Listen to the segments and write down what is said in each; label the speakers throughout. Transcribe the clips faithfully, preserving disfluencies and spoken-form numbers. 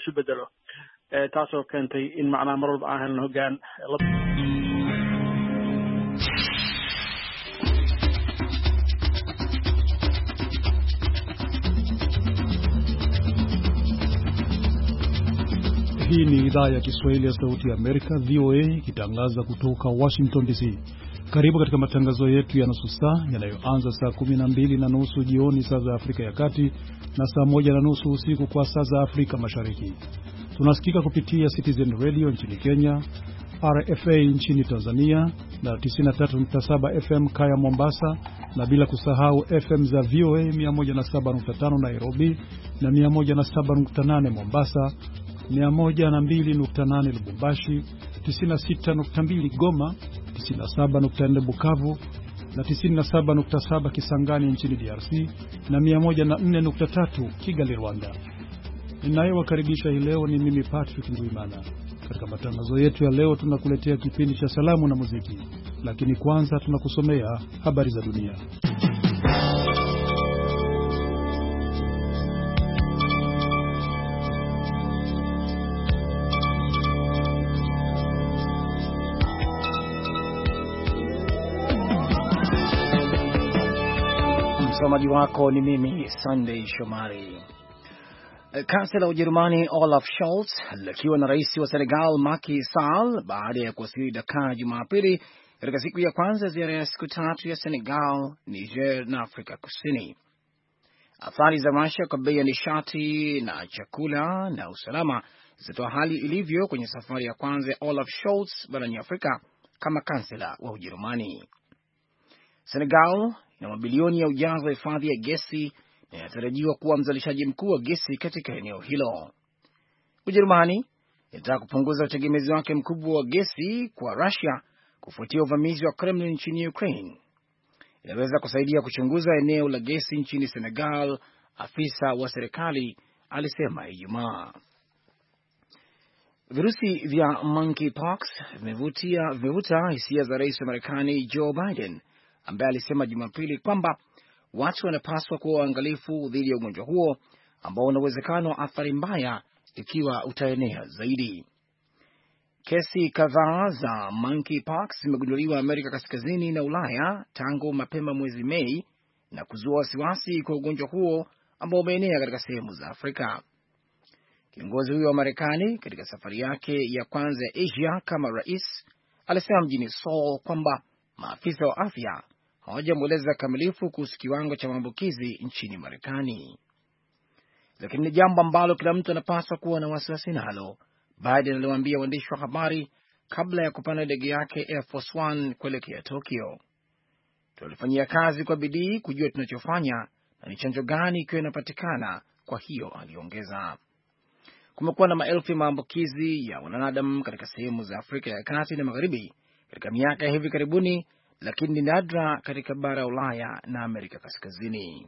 Speaker 1: isu bedelo taasoo keentay in macnaha mar walba aan helno hoggaan.
Speaker 2: Hii ni idhaa ya Kiswahili ya Sauti ya Amerika, V O A, ikitangaza kutoka Washington D C. Karibu katika matangazo yetu ya nusu saa yanayoanza saa kumi na mbili na nusu jioni saa za Afrika ya Kati na saa moja na nusu usiku kwa saa za Afrika Mashariki. Tunasikika kupitia Citizen Radio nchini Kenya, R F A nchini Tanzania na tisini na tatu nukta saba F M Kaya Mombasa, na bila kusahau F M za V O A mia moja na saba nukta tano Nairobi na mia moja na saba nukta nane Mombasa, mia moja na mbili nukta nane Lubumbashi, tisini na sita nukta mbili Goma, tisini na saba nukta nne Bukavu na tisini na saba nukta saba Kisangani nchini D R C na mia moja na nne nukta tatu Kigali Rwanda. Ninayewakaribisha hii leo ni mimi Patrick Ndwimana. Katika matangazo yetu ya leo tunakuletea kipindi cha salamu na muziki, lakini kwanza tunakusomea habari za dunia.
Speaker 3: Msomaji wako ni mimi Sunday Shomari. Kansela wa Ujerumani Olaf Scholz alikiwa na rais wa Senegal Macky Sall baada ya kuwasili Dakar Jumapili katika siku ya kwanza ziara ya siku tatu ya Senegal, Niger na Afrika Kusini. Athari za Russia kwa bei ya nishati na chakula na usalama zitoa hali ilivyo kwenye safari ya kwanza ya Olaf Scholz barani Afrika kama kansela wa Ujerumani. Senegal ina mabilioni ya ujazo wa hifadhi ya gesi na inatarajiwa kuwa mzalishaji mkuu wa gesi katika eneo hilo. Ujerumani inataka kupunguza utegemezi wake mkubwa wa gesi kwa Russia kufuatia uvamizi wa Kremlin nchini Ukraine. Inaweza kusaidia kuchunguza eneo la gesi nchini Senegal, afisa wa serikali alisema Ijumaa. Virusi vya monkeypox vimevutia vimevuta hisia za rais wa Marekani Joe Biden, ambaye alisema Jumapili kwamba watu wanapaswa kuwa waangalifu dhidi ya ugonjwa huo ambao una uwezekano wa athari mbaya ikiwa utaenea zaidi. Kesi kadhaa za monkeypox zimegunduliwa Amerika Kaskazini na Ulaya tangu mapema mwezi Mei na kuzua wasiwasi kwa ugonjwa huo ambao umeenea katika sehemu za Afrika. Kiongozi huyo wa Marekani katika safari yake ya kwanza ya Asia kama rais alisema mjini Seoul kwamba maafisa wa afya hawajamweleza kamilifu kuhusu kiwango cha maambukizi nchini Marekani. Lakini ni jambo ambalo kila mtu anapaswa kuwa na wasiwasi nalo, Biden aliwaambia waandishi wa habari kabla ya kupanda ndege yake Air Force One kuelekea Tokyo. Tulifanyia kazi kwa bidii kujua tunachofanya na ni chanjo gani ikiwa inapatikana, kwa hiyo aliongeza. Kumekuwa na maelfu ya maambukizi ya wanadamu katika sehemu za Afrika ya Kati na Magharibi katika miaka hivi karibuni, lakini ni nadra katika bara Ulaya na Amerika Kaskazini.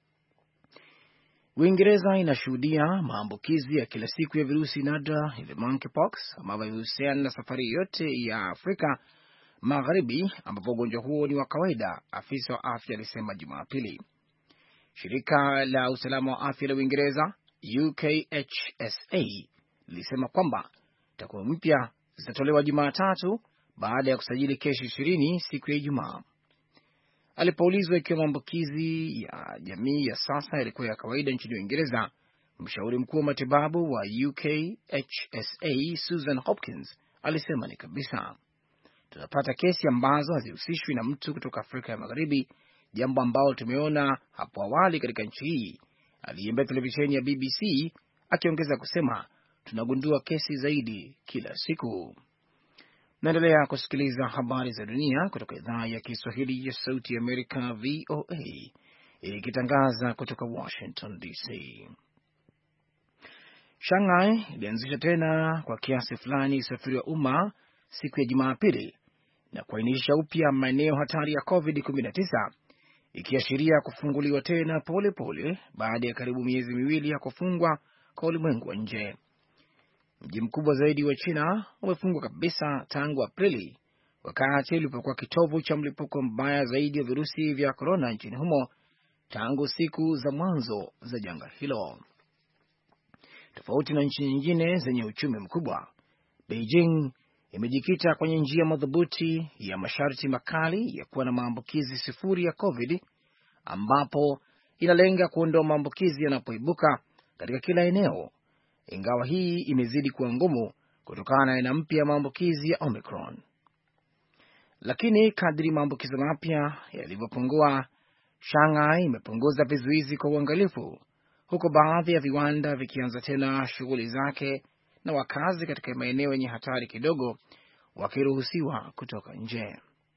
Speaker 3: Uingereza inashuhudia maambukizi ya kila siku ya virusi nadra vya monkeypox ambavyo huhusiana na safari yote ya Afrika Magharibi ambapo ugonjwa huo ni wa kawaida, afisa wa afya alisema Jumapili. Shirika la usalama wa afya la Uingereza U K H S A lilisema kwamba takwimu mpya zitatolewa Jumatatu baada ya kusajili kesi ishirini siku ya Ijumaa. Alipoulizwa ikiwa maambukizi ya jamii ya sasa yalikuwa ya kawaida nchini Uingereza, mshauri mkuu wa matibabu wa U K H S A Susan Hopkins alisema ni kabisa. Tunapata kesi ambazo hazihusishwi na mtu kutoka Afrika ya Magharibi, jambo ambalo tumeona hapo awali katika nchi hii, aliambia televisheni ya B B C, akiongeza kusema tunagundua kesi zaidi kila siku. Naendelea kusikiliza habari za dunia kutoka idhaa ya Kiswahili ya Sauti ya Amerika V O A, ikitangaza kutoka Washington D C. Shanghai ilianzisha tena kwa kiasi fulani usafiri wa umma siku ya Jumapili na kuainisha upya maeneo hatari ya COVID kumi na tisa, ikiashiria kufunguliwa tena pole pole baada ya karibu miezi miwili ya kufungwa kwa ulimwengu wa nje. Mji mkubwa zaidi wa China umefungwa kabisa tangu Aprili, wakati ulipokuwa kitovu cha mlipuko mbaya zaidi wa virusi vya corona nchini humo tangu siku za mwanzo za janga hilo. Tofauti na nchi nyingine zenye uchumi mkubwa, Beijing imejikita kwenye njia madhubuti ya masharti makali ya kuwa na maambukizi sifuri ya COVID, ambapo inalenga kuondoa maambukizi yanapoibuka katika kila eneo, ingawa hii imezidi kuwa ngumu kutokana na aina mpya ya maambukizi ya Omicron. Lakini kadri maambukizi mapya yalivyopungua, Shanghai imepunguza vizuizi kwa uangalifu, huko baadhi ya viwanda vikianza tena shughuli zake na wakazi katika maeneo yenye hatari kidogo wakiruhusiwa kutoka nje.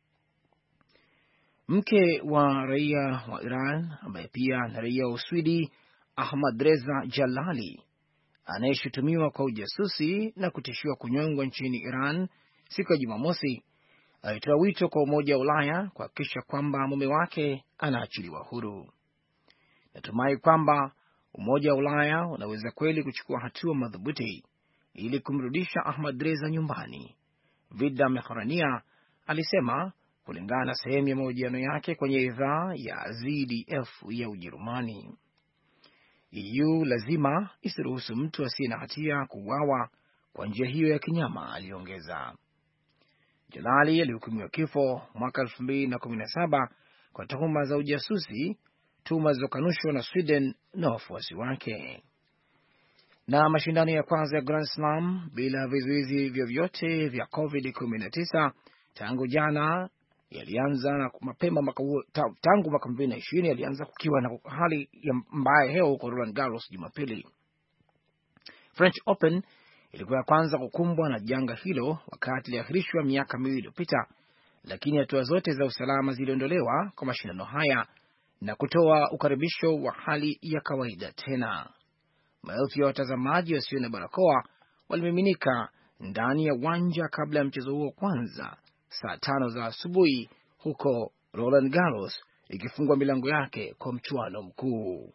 Speaker 3: Mke wa raia wa Iran ambaye pia ni raia wa Uswidi, Ahmadreza Jalali, anayeshutumiwa kwa ujasusi na kutishiwa kunyongwa nchini Iran siku ya Jumamosi, alitoa wito kwa Umoja wa Ulaya kuhakikisha kwamba mume wake anaachiliwa huru. Natumai kwamba Umoja wa Ulaya unaweza kweli kuchukua hatua madhubuti ili kumrudisha Ahmadreza nyumbani, Vida Mekharania alisema, kulingana na sehemu ya mahojiano yake kwenye idhaa ya Z D F ya Ujerumani. E U lazima isiruhusu mtu asiye na hatia kuuawa kwa njia hiyo ya kinyama, aliongeza. Jalali alihukumiwa kifo mwaka elfu mbili na kumi na saba kwa tuhuma za ujasusi, tuhuma zilizokanushwa na Sweden na wafuasi wake. Na mashindano ya kwanza ya Grand Slam bila vizuizi vyovyote vya COVID kumi na tisa tangu jana yalianza na mapema mwaka huo, tangu mwaka elfu mbili na ishirini yalianza kukiwa na hali ya mbaya hewa huko Roland Garros Jumapili. French Open ilikuwa ya kwanza kukumbwa na janga hilo wakati iliahirishwa miaka miwili iliyopita, lakini hatua zote za usalama ziliondolewa kwa mashindano haya na kutoa ukaribisho wa hali ya kawaida tena. Maelfu ya watazamaji wasio na barakoa walimiminika ndani ya uwanja kabla ya mchezo huo kwanza saa tano za asubuhi huko Roland Garros, ikifungwa milango yake kwa mchuano mkuu.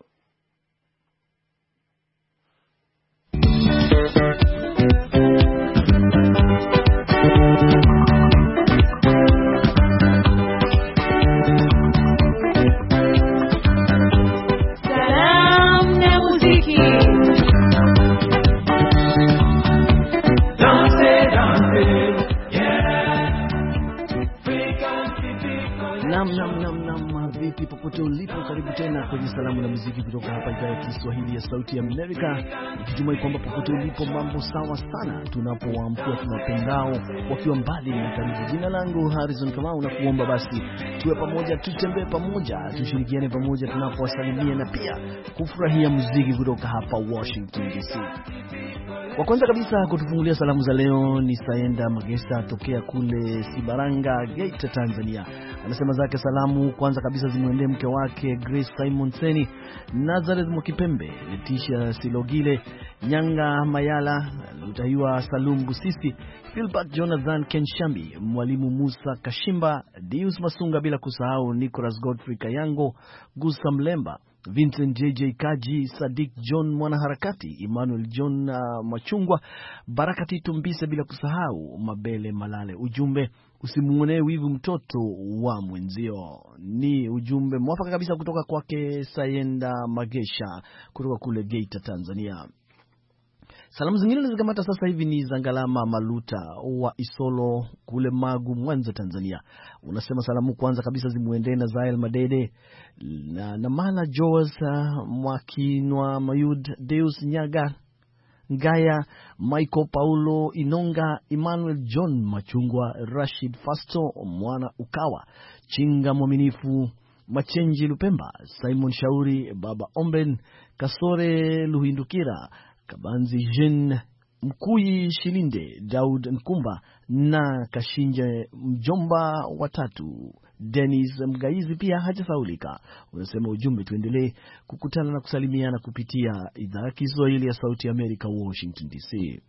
Speaker 4: Popote ulipo, karibu tena kwenye salamu na muziki kutoka hapa idhaa ya Kiswahili ya Sauti ya Amerika. Nikitumai kwamba popote ulipo mambo sawa sana, tunapowaamkia tunapendao wakiwa mbali na karibu. Jina langu Harrison Kamau, na kuomba basi tuwe pamoja, tutembee pamoja, tushirikiane pamoja tunapowasalimia na pia kufurahia muziki kutoka hapa Washington D C. Kwa kwanza kabisa kutufungulia salamu za leo ni Saenda Magesa tokea kule Sibaranga, Geita, Tanzania. Anasema zake salamu kwanza kabisa zimwendee mke wake Grace Simon Seni, Nazareth Mokipembe, Letitia Silogile, Nyanga Mayala, Lutahiwa Salum Busisi, Philbert Jonathan Kenshambi, Mwalimu Musa Kashimba, Dius Masunga, bila kusahau Nicholas Godfrey Kayango, Gusa Mlemba, Vincent J J Kaji, Sadik John mwanaharakati, Emmanuel John uh, Machungwa, Barakati Tumbise, bila kusahau Mabele Malale. Ujumbe, usimuone wivu mtoto wa mwenzio. Ni ujumbe mwafaka kabisa kutoka kwake Sayenda Magesha kutoka kule Geita, Tanzania. Salamu zingine zikamata sasa hivi ni Zangalama Maluta wa Isolo kule Magu, Mwanza, Tanzania. Unasema salamu kwanza kabisa zimuendee na Zael Madede na Namala Joas, Mwakinwa Mayud, Deus Nyaga Ngaya, Michael Paulo Inonga, Emmanuel John Machungwa, Rashid Fasto Mwana Ukawa, Chinga Mwaminifu, Machenji Lupemba, Simon Shauri, Baba Omben, Kasore Luhindukira, Kabanzi Jen, Mkuyi Shilinde, Daud Nkumba na Kashinje Mjomba watatu, Dennis Mgaizi pia hajasaulika. Unasema ujumbe, tuendelee kukutana na kusalimiana kupitia idhaa ya Kiswahili ya Sauti ya Amerika, Washington D C.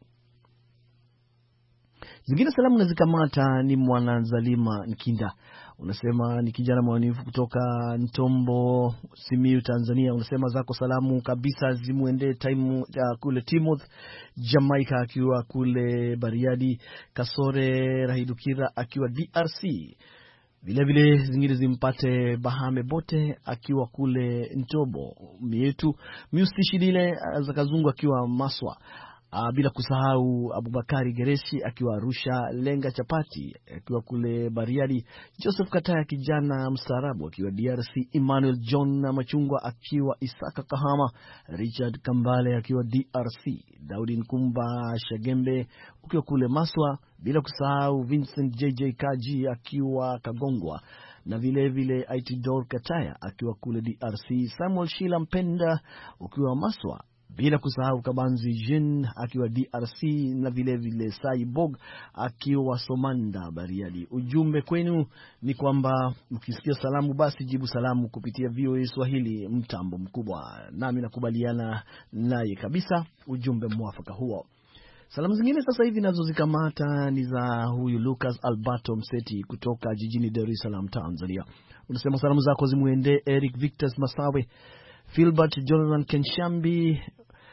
Speaker 4: Zingine salamu na zikamata ni Mwanazalima Nkinda. Unasema ni kijana mwanifu kutoka Ntombo, Simiyu, Tanzania. Unasema zako salamu kabisa zimuende time uh, kule Timoth Jamaica akiwa kule Bariadi, Kasore Rahidukira akiwa D R C, Vile vile zingine zimpate Bahame Bote akiwa kule Ntobo Mietu, Musti Shidile za Kazungu akiwa Maswa. Uh, bila kusahau Abubakari Gereshi akiwa Arusha, Lenga Chapati akiwa kule Bariadi, Joseph Kataya kijana mstaarabu akiwa D R C, Emmanuel John na Machungwa akiwa Isaka Kahama, Richard Kambale akiwa D R C, Daudi Nkumba Shagembe akiwa kule Maswa, bila kusahau Vincent J J Kaji akiwa Kagongwa, na vile vile Aitidor Kataya akiwa kule D R C, Samuel Shila Mpenda akiwa Maswa, bila kusahau Kabanzi Jin akiwa D R C, na vile vile Saibog akiwa Somanda Bariadi. Ujumbe kwenu ni kwamba mkisikia salamu basi jibu salamu kupitia V O A Swahili, mtambo mkubwa. Nami nakubaliana naye kabisa, ujumbe mwafaka huo. Salamu zingine sasa hivi nazo zikamata ni za huyu Lucas Alberto Mseti kutoka jijini Dar es Salaam, Tanzania. Unasema salamu zako zimuende Eric Victor Masawe, Philbert Jonathan Kenshambi,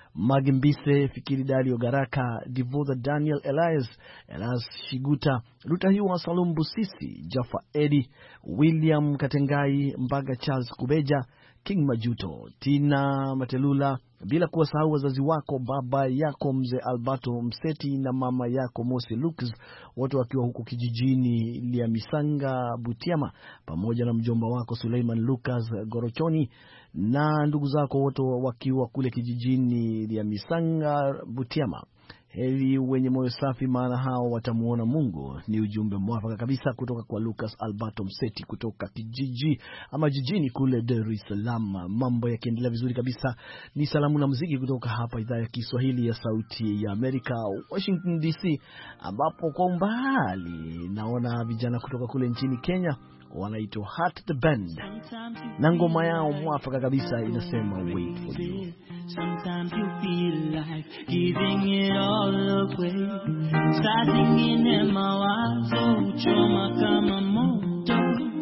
Speaker 4: Magimbise, Fikiri Dario Garaka, Divoda Daniel Elias, Elias Shiguta, Lutahiwa Salum Busisi, Jaffa Edi, William Katengai, Mbaga Charles Kubeja, King Majuto, Tina Matelula, bila kuwasahau wazazi wako, baba yako mzee Alberto Mseti na mama yako Mosi Lucas, wote wakiwa huko kijijini Lia Misanga Butiama, pamoja na mjomba wako Suleiman Lucas Gorochoni, na ndugu zako wote wakiwa kule kijijini Lia Misanga Butiama. Heri wenye moyo safi, maana hao watamuona Mungu. Ni ujumbe mwafaka kabisa kutoka kwa Lucas Alberto Mseti kutoka kijiji ama jijini kule Dar es Salaam. Mambo yakiendelea vizuri kabisa, ni salamu na muziki kutoka hapa idhaa ya Kiswahili ya Sauti ya Amerika, Washington D C, ambapo kwa umbali naona vijana kutoka kule nchini Kenya wanaitwa Heart the Band, na ngoma yao mwafaka kabisa inasema Wait for You.
Speaker 5: Sometimes you feel like giving it all away, starting in mawazo choma kama moto,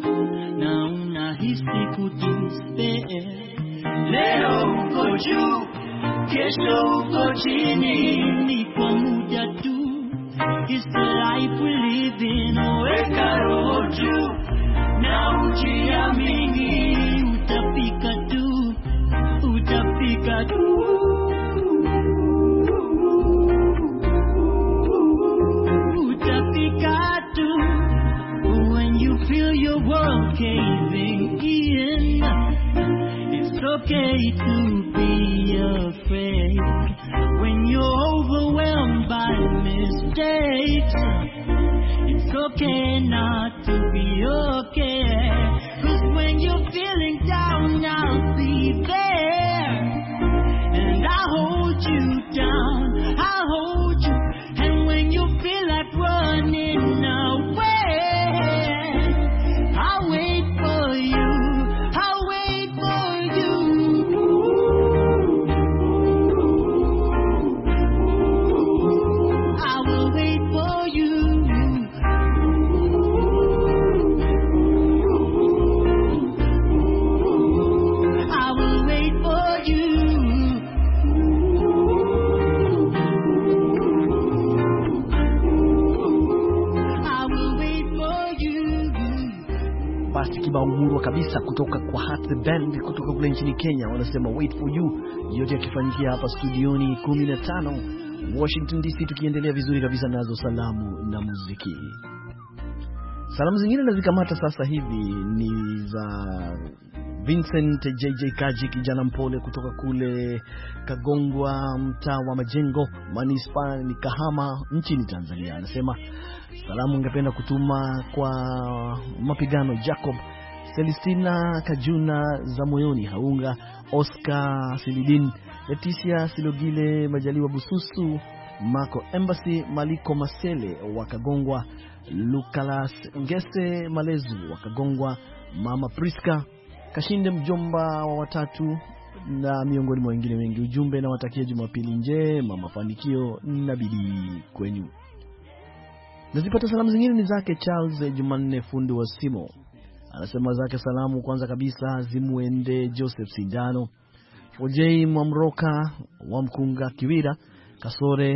Speaker 5: na unahisi kudespair. Leo uko juu, kesho uko chini, ni kwa muda tu. It's the life we live in. Weka roho juu na ujiamini, utafika tu, utafika tu, utafika tu. When you feel your world caving in, it's okay to be afraid. When you're overwhelmed by mistakes, it's okay not to be okay. 'Cause when you're feeling down, I'll be there, and I'll hold you down, I'll hold you. And when you feel like running away, I'll wait for you, I'll wait for you. I will wait for you. I will wait for you. I will wait for you.
Speaker 4: Basi kibao murwa kabisa kutoka kwa Heart the Band kutoka kule nchini Kenya, wanasema Wait for You, yote yakifanyikia hapa studioni kumi na tano Washington D C, tukiendelea vizuri kabisa nazo salamu na muziki. Salamu zingine na zikamata sasa hivi ni za Vincent J J Kaji, kijana mpole kutoka kule Kagongwa, mtaa wa Majengo, Manispaa ni Kahama nchini Tanzania. Anasema salamu ngependa kutuma kwa Mapigano Jacob, Celestina Kajuna za Moyoni Haunga, Oscar Silidin, Leticia Silogile Majaliwa Bususu, Marco Embassy, Maliko Masele wa Kagongwa, Lukalas Ngese Malezu wa Kagongwa, Mama Priska Kashinde mjomba wa watatu, na miongoni mwa wengine wengi. Ujumbe na watakia Jumapili njema, mafanikio na bidii kwenu. Nazipata salamu zingine ni zake Charles Jumanne fundi wa Simo. Anasema zake salamu kwanza kabisa zimuende Joseph Sindano, Ojei Mwamroka wa Mkunga Kiwira, Kasore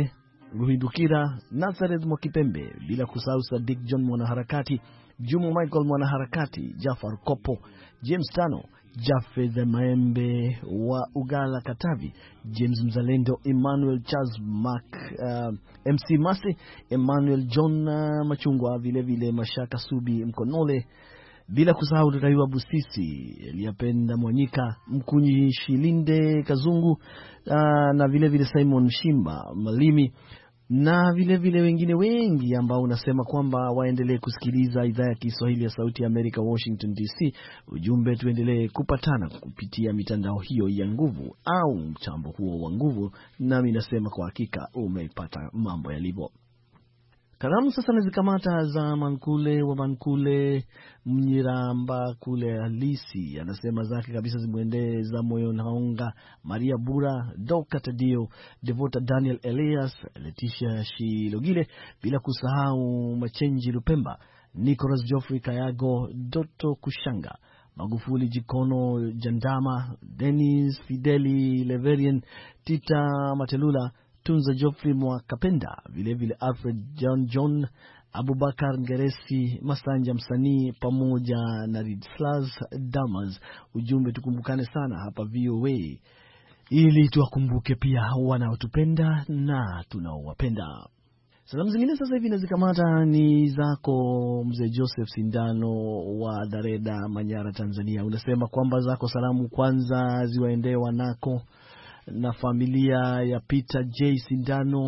Speaker 4: Ruhindukira, Nazareth Mwakipembe, bila kusahau Sadik John mwanaharakati, Jumo Michael mwanaharakati, Jafar Kopo, James Tano, Jafeth Maembe wa Ugala Katavi, James Mzalendo, Emmanuel Charles Mark, uh, M C Masi, Emmanuel John uh, Machungwa, vile vile Mashaka Subi Mkonole, bila kusahau Raiwa Busisi, Eliapenda Mwanyika, Mkunyi Shilinde Kazungu, uh, na vile vile Simon Shimba Malimi, na vile vile wengine wengi ambao unasema kwamba waendelee kusikiliza idhaa ya Kiswahili ya Sauti ya Amerika, Washington D C. Ujumbe tuendelee kupatana kupitia mitandao hiyo ya nguvu au mtambo huo wa nguvu, nami nasema kwa hakika umeipata mambo yalivyo. Kalamu sasa nazikamata za Mankule wa Mankule Mnyiramba kule halisi, anasema zake kabisa zimuendee za Moyo Naonga, Maria Bura, Doka Tadio, Devota Daniel Elias, Leticia Shilogile, bila kusahau Machenji Lupemba, Nicholas Geoffrey Kayago, Doto Kushanga, Magufuli Jikono Jandama, Dennis Fideli Leverian, Tita Matelula, Tunza Geoffrey Mwakapenda, vile vile Alfred John John, Abubakar Ngeresi, Masanja Msanii, pamoja na Ridslas Damas. Ujumbe tukumbukane sana hapa V O A, ili tuwakumbuke pia wanaotupenda na tunaowapenda. Salamu zingine sasa hivi nazikamata ni zako mzee Joseph Sindano wa Dareda, Manyara, Tanzania. Unasema kwamba zako salamu kwanza ziwaendee wanako na familia ya Peter J Sindano,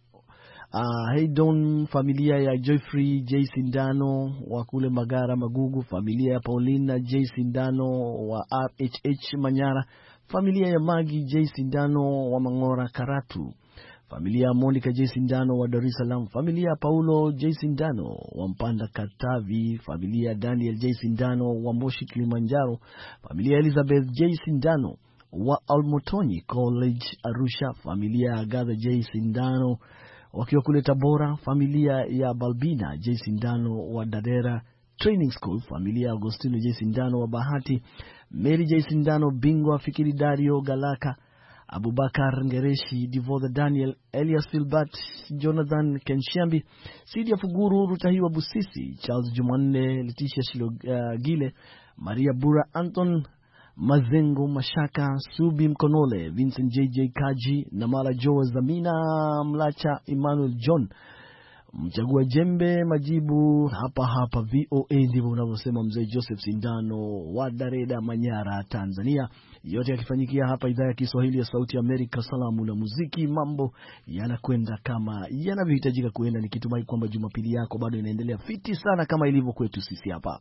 Speaker 4: uh, Haydon, familia ya Joyfrey J Sindano wa kule Magara Magugu, familia ya Paulina J Sindano wa R H H Manyara, familia ya Magi J Sindano wa Mangora Karatu, familia ya Monica J Sindano wa Dar es Salaam, familia ya Paulo J Sindano wa Mpanda Katavi, familia ya Daniel J Sindano wa Moshi Kilimanjaro, familia ya Elizabeth J Sindano wa Almotoni College Arusha, familia ya Agatha J Sindano wakiwa kule Tabora, familia ya Balbina J Sindano wa Dadera Training School, familia ya Agostino J Sindano wa Bahati, Mary J Sindano Bingwa, Fikiri Dario Galaka, Abubakar Ngereshi, Divotha Daniel, Elias Filbert, Jonathan Kenshambi, Sidia Fuguru, Rutahiwa Busisi, Charles Jumanne, Leticia Shilogile, Maria Bura, Anton Mazengo Mashaka, Subi Mkonole, Vincent J J Kaji, Namala Joe Zamina Mlacha, Emmanuel John Mchagua Jembe. Majibu hapa hapa V O A, ndivyo unavyosema mzee Joseph Sindano wa Dareda, Manyara, Tanzania. Yote yakifanyikia hapa idhaa ya Kiswahili ya Sauti ya Amerika. Salamu na muziki, mambo yanakwenda kama yanavyohitajika kuenda, nikitumai kwamba Jumapili yako bado inaendelea fiti sana kama ilivyo kwetu sisi hapa.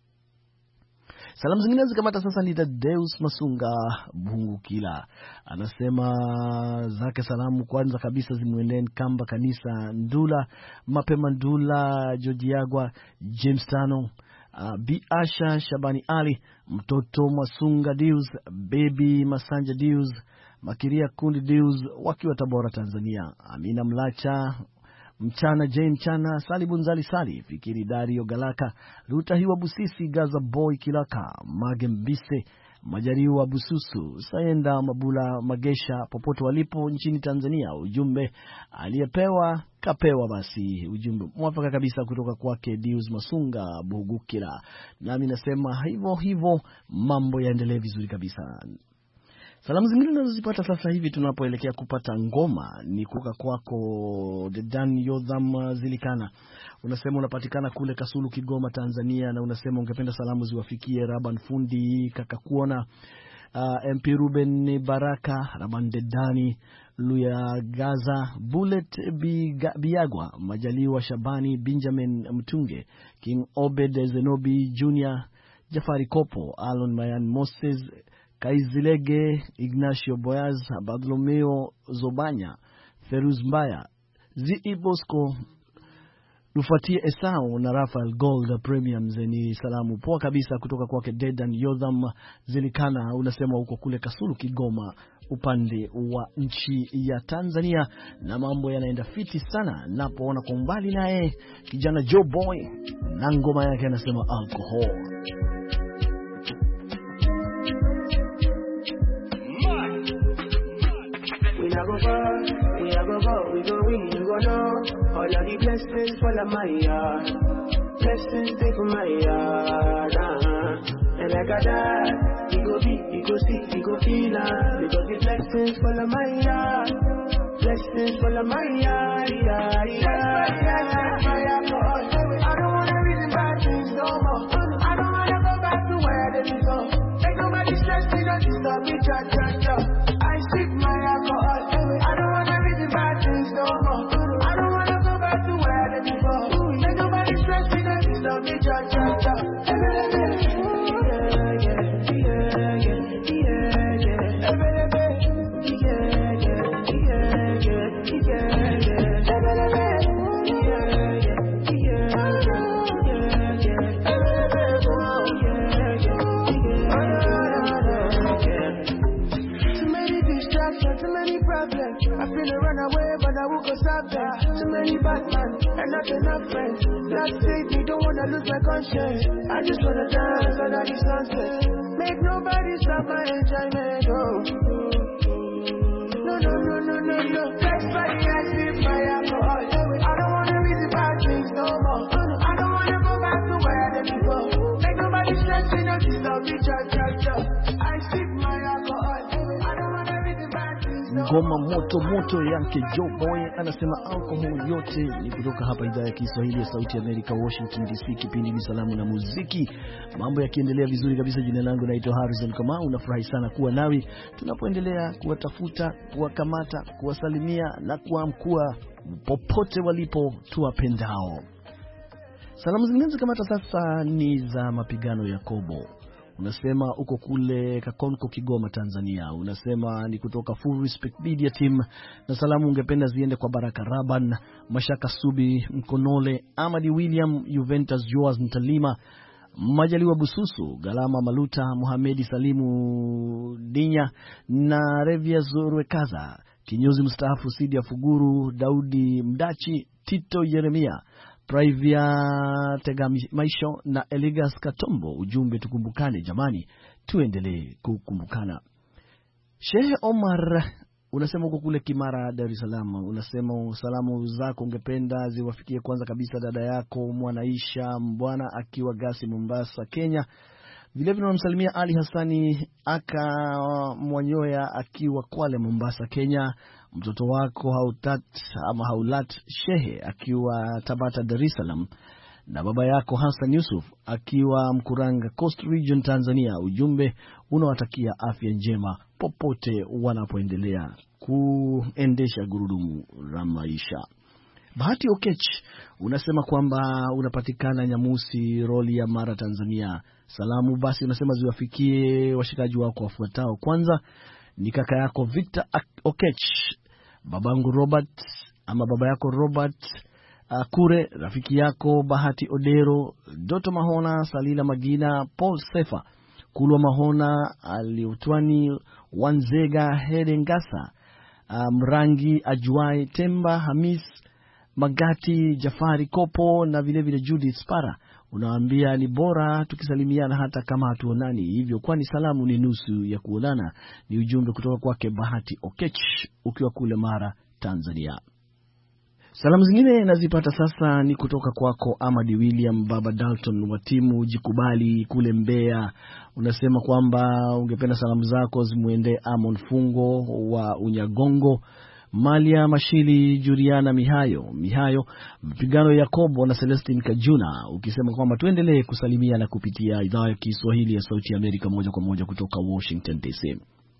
Speaker 4: Salamu zingine zikamata sasa ni Deus Masunga Bungukila. Anasema zake salamu kwanza kabisa zimuendeni Kamba Kanisa Ndula, Mapema Ndula, Jojiagwa, James Tano, uh, Bi Asha Shabani Ali, mtoto Masunga Deus, Baby Masanja Deus, Makiria Kundi Deus wakiwa Tabora, Tanzania, Amina Mlacha Mchana J Mchana, Sali Bunzali Sali, Fikiri Dario Galaka, Ruta Hiwa Busisi, Gaza Boy Kilaka, Magembise, Majariwa Bususu, Saenda Mabula Magesha, popote walipo nchini Tanzania. Ujumbe aliyepewa kapewa basi. Ujumbe mwafaka kabisa kutoka kwake Deus Masunga Bugukira. Nami nasema hivyo hivyo, mambo yaendelee vizuri kabisa. Salamu zingine nazozipata sasa hivi tunapoelekea kupata ngoma ni kutoka kwako Dedan Yodham Zilikana. Unasema unapatikana kule Kasulu, Kigoma, Tanzania, na unasema ungependa salamu ziwafikie Raban Fundi, Kaka Kuona, uh, M P Ruben Baraka, Raban Dedani, Luya Gaza, Bullet Biagwa, Majaliwa Shabani, Benjamin Mtunge, King Obed Zenobi Junior, Jafari Kopo, Alon Mayan Moses, Kaizilege, Ignacio Boyaz, Bartolomeo Zobanya, Feruz Mbaya, Zi Bosco, Lufatia Esau na Rafael Gold Premiums. Ni salamu poa kabisa kutoka kwake Dedan Yodham Zilikana. Unasema uko kule Kasulu, Kigoma, upande wa nchi ya Tanzania, na mambo yanaenda fiti sana. Napoona kwa mbali naye kijana Joe Boy na ngoma yake anasema Alcohol.
Speaker 6: When I go far, me I go go, we go win, you go know. All of the blessings fall on my yard, blessings take from my yard, uh-huh. And like I die, we go be, we go see, we go feel, uh, because the blessings fall on my yard, blessings fall on my yard, yeah, yeah, yeah, my alcohol. I don't wanna reason bad things no more. I don't wanna go back to where I didn't go. Make nobody stress me, don't disturb me, cha cha cha. I sip my alcohol. I don't wanna reason bad things no more. I don't wanna go back to where I didn't go. Make nobody stress me, don't disturb me, cha cha cha. I feel a run away, but I won't go stop there. Too many bad men and not enough friends. Last save me, don't wanna lose my conscience. I just wanna dance under the sunset. Make nobody stop my enjoyment. Oh, no, no, no, no, no, no. That's why I sip my alcohol. I don't wanna read the bad things no more. I don't wanna go back to where I didn't go. Make nobody stress me, no disturb me, cha cha cha. I sip my alcohol. I don't wanna read the bad things no more.
Speaker 4: Ngoma moto moto yake Joe Boy anasema alcohol yote. Ni kutoka hapa idhaa ya Kiswahili ya Sauti ya Amerika, Washington D C. Kipindi ni salamu na muziki, mambo yakiendelea vizuri kabisa. Jina langu naitwa Harrison Kamau. Unafurahi sana kuwa nawi tunapoendelea kuwatafuta, kuwakamata, kuwasalimia na kuamkua popote walipo tuwapendao. Salamu zingine kamata sasa ni za mapigano ya Kobo. Unasema uko kule Kakonko, Kigoma, Tanzania. Unasema ni kutoka Full Respect Media Team, na salamu ungependa ziende kwa Baraka Raban, Mashaka Subi, Mkonole, Amadi William, Juventus Joas Ntalima, Majaliwa Bususu, Galama Maluta, Muhamedi Salimu Dinya na Revia Zorwekaza, kinyozi mstaafu Sidia Fuguru, Daudi Mdachi, Tito Yeremia, Privia Tegamaisho na Eligas Katombo. Ujumbe, tukumbukane jamani, tuendelee kukumbukana. Shehe Omar unasema uko kule Kimara, Dar es Salaam. Unasema salamu zako ungependa ziwafikie kwanza kabisa dada yako Mwanaisha Mbwana akiwa Gasi, Mombasa, Kenya. Vile vile unamsalimia Ali Hassani aka Mwanyoya akiwa Kwale, Mombasa, Kenya. Mtoto wako Hautat ama Haulat Shehe akiwa Tabata, Dar es Salaam, na baba yako Hassan Yusuf akiwa Mkuranga, Coast Region, Tanzania. Ujumbe, unawatakia afya njema popote wanapoendelea kuendesha gurudumu la maisha. Bahati Okech unasema kwamba unapatikana Nyamusi, Roli ya Mara, Tanzania. Salamu basi unasema ziwafikie washikaji wako wafuatao. Kwanza ni kaka yako Victor Okech, babangu Robert ama baba yako Robert uh, Kure, rafiki yako Bahati Odero, Doto Mahona, Salila Magina, Paul Sefa, Kulwa Mahona, Aliutwani Wanzega, Hedengasa, uh, Mrangi Ajuai, Temba Hamis Magati, Jafari Kopo na vile vile Judith Spara. Unawaambia ni bora tukisalimiana hata kama hatuonani, hivyo kwani salamu ni nusu ya kuonana. Ni ujumbe kutoka kwake Bahati Okech ukiwa kule Mara, Tanzania. Salamu zingine nazipata sasa ni kutoka kwako Amadi William, Baba Dalton wa timu Jikubali kule Mbeya. Unasema kwamba ungependa salamu zako zimuende Amon Fungo wa Unyagongo, Malia Mashili, Juliana Mihayo Mihayo, Mpigano Yakobo na Celestine Kajuna, ukisema kwamba tuendelee kusalimia na kupitia idhaa ya Kiswahili ya Sauti ya Amerika moja kwa moja kutoka Washington D C.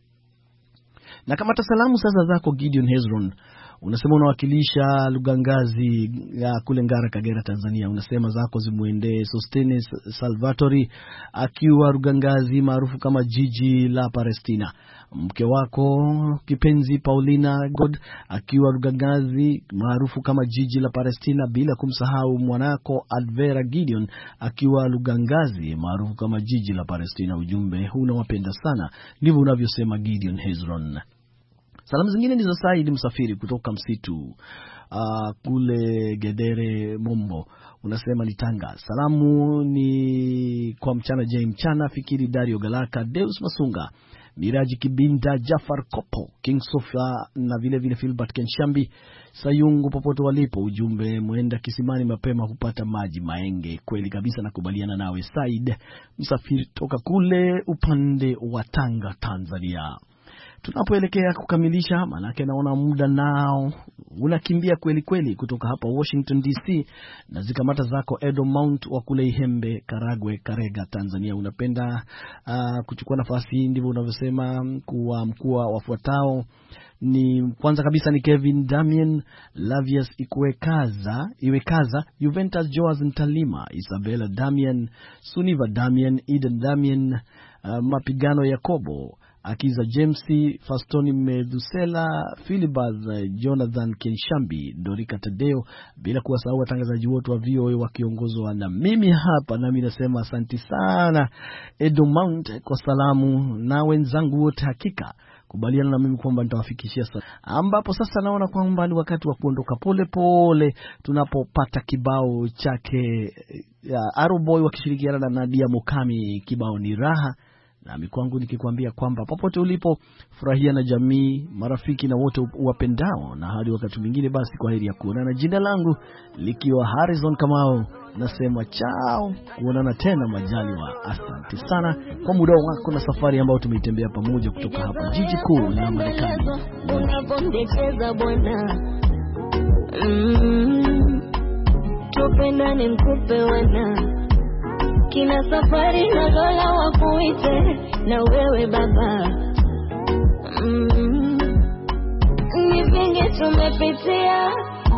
Speaker 4: Na kama salamu sasa zako Gideon Hezron, unasema unawakilisha Lugangazi ya kule Ngara, Kagera, Tanzania. Unasema zako zimuende Sostenes Salvatori akiwa Lugangazi maarufu kama jiji la Palestina, mke wako kipenzi Paulina God akiwa Lugangazi maarufu kama jiji la Palestina, bila kumsahau mwanako Advera Gideon akiwa Lugangazi maarufu kama jiji la Palestina. Ujumbe, unawapenda sana, ndivyo unavyosema Gideon Hezron. Salamu zingine ni za Said Msafiri kutoka Msitu uh, kule Gedere Mombo. Unasema ni Tanga. Salamu ni kwa mchana Jay Mchana, Fikiri Dario Galaka, Deus Masunga, Miraji Kibinda, Jafar Kopo, King Sofa na vile vile Philbert Kenshambi, Sayungu popote walipo. Ujumbe, mwenda kisimani mapema hupata maji maenge. Kweli kabisa, nakubaliana nawe Said Msafiri toka kule upande wa Tanga, Tanzania. Tunapoelekea kukamilisha, manake naona muda nao unakimbia kweli kweli, kutoka hapa Washington D C na zikamata zako Edo Mount wa kule Ihembe, Karagwe, Karega, Tanzania. Unapenda uh, kuchukua nafasi, ndivyo unavyosema, kuwa mkuu wafuatao ni kwanza kabisa ni Kevin Damien, Lavius Ikwekaza, Iwekaza, Juventus Joas Ntalima, Isabella Damien, Suniva Damien, Eden Damien, uh, Mapigano Yakobo, Akiza James, Fastoni Medusela, Philibert Jonathan Kenshambi, Dorika Tadeo, bila kuwasahau watangazaji wote wa V O A wakiongozwa na mimi hapa. Nami nasema asante sana Edo Mount kwa salamu, na wenzangu wote hakika kubaliana na mimi kwamba nitawafikishia sasa, ambapo sasa naona kwamba ni wakati wa kuondoka pole pole, tunapopata kibao chake Aroboy wakishirikiana na Nadia Mukami. Kibao ni Raha, na mikwangu nikikwambia kwamba popote ulipo, furahia na jamii, marafiki na wote wapendao, na hadi wakati mwingine basi kwaheri ya kuonana. Jina langu likiwa Harrison Kamau, nasema chao, kuonana tena majaliwa. Asante sana kwa muda wako na safari ambayo tumeitembea pamoja kutoka hapa jiji kuu la Marekani.
Speaker 7: Unapondecheza bwana, mm, tupendane mkupe wana, kina safari na dola wakuite na wewe baba. Mm, ni vingi tumepitia,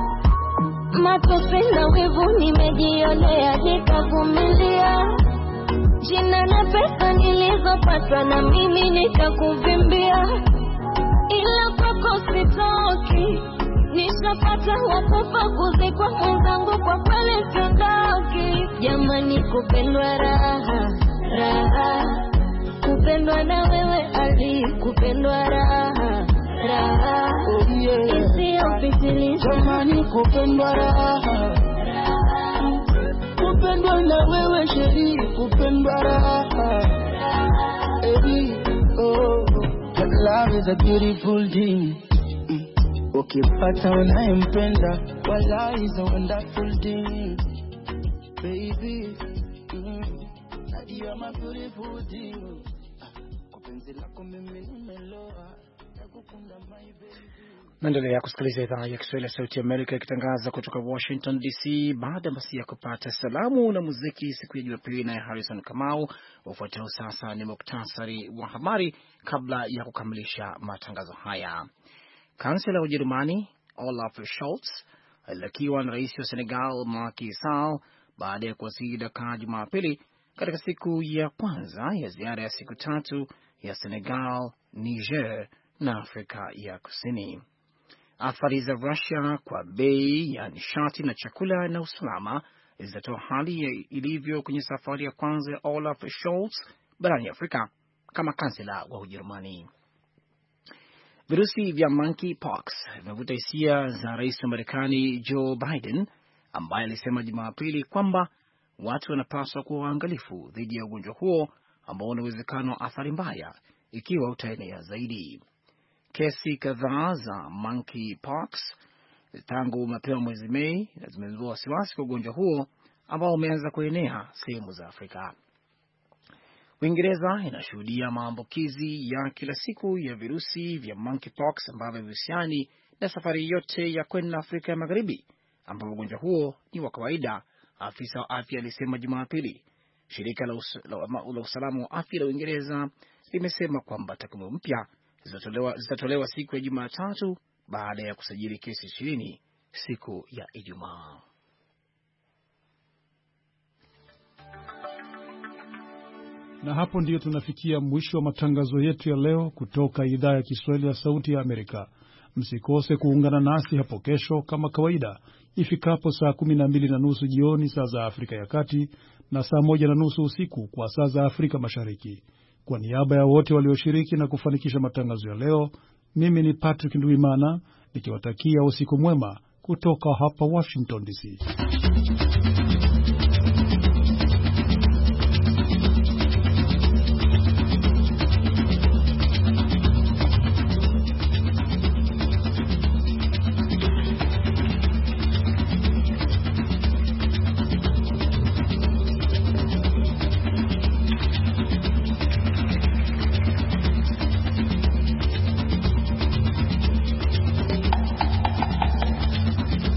Speaker 7: matope na wivu nimejionea, nikavumilia. Jina na pesa nilizopata na mimi nikakuvimbia, ila kwako sitoki. Nishapata wakupa kuzikwa mwenzangu, kwa kweli siondoki. Jamani, kupendwa raha, raha, kupendwa na wewe Ali, kupendwa raha, raha, oh yeah, isiyopitiliza.
Speaker 6: Jamani, kupendwa raha, raha, kupendwa na wewe Sheri, kupendwa raha, raha, hey, oh, love is a beautiful thing. Ukipata unayempenda, wala is a wonderful thing, baby. Mm. You are my beautiful thing. Kupenzi lako mimi nimeloa, nakupenda my baby.
Speaker 3: Naendelea kusikiliza idhaa ya Kiswahili ya Sauti ya Amerika ikitangaza kutoka Washington D C. Baada basi ya kupata salamu na muziki siku ya Jumapili na Harrison Kamau, ufuatao sasa ni muktasari wa habari kabla ya kukamilisha matangazo haya. Kansela wa Ujerumani Olaf Scholz alilakiwa na rais wa Senegal Macky Sall baada ya kuwasili Dakar Jumapili katika siku ya kwanza ya ziara ya siku tatu ya Senegal, Niger na Afrika ya Kusini. Athari za Russia kwa bei ya nishati na chakula na usalama zitatoa hali ilivyo kwenye safari ya kwanza ya Olaf Scholz barani Afrika kama kansela wa Ujerumani. Virusi vya monkeypox vimevuta hisia za rais wa Marekani Joe Biden, ambaye alisema Jumapili kwamba watu wanapaswa kuwa waangalifu dhidi ya ugonjwa huo ambao una uwezekano wa athari mbaya ikiwa utaenea zaidi. Kesi kadhaa za monkeypox tangu mapema mwezi Mei zimezua wasiwasi kwa ugonjwa huo ambao umeanza kuenea sehemu za Afrika. Uingereza inashuhudia maambukizi ya kila siku ya virusi vya monkeypox ambavyo vihusiani na safari yote ya kwenda Afrika ya Magharibi, ambapo ugonjwa huo ni wa kawaida, afisa wa afya alisema Jumapili. Shirika la, us la, la usalama wa afya la Uingereza limesema kwamba takwimu mpya zitatolewa, zitatolewa siku ya Jumatatu baada ya kusajili kesi ishirini siku ya Ijumaa.
Speaker 2: Na hapo ndiyo tunafikia mwisho wa matangazo yetu ya leo kutoka idhaa ya Kiswahili ya Sauti ya Amerika. Msikose kuungana nasi hapo kesho kama kawaida ifikapo saa kumi na mbili na nusu jioni saa za Afrika ya Kati na saa moja na nusu usiku kwa saa za Afrika Mashariki. Kwa niaba ya wote walioshiriki na kufanikisha matangazo ya leo, mimi ni Patrick Nduimana nikiwatakia usiku mwema kutoka hapa Washington D C.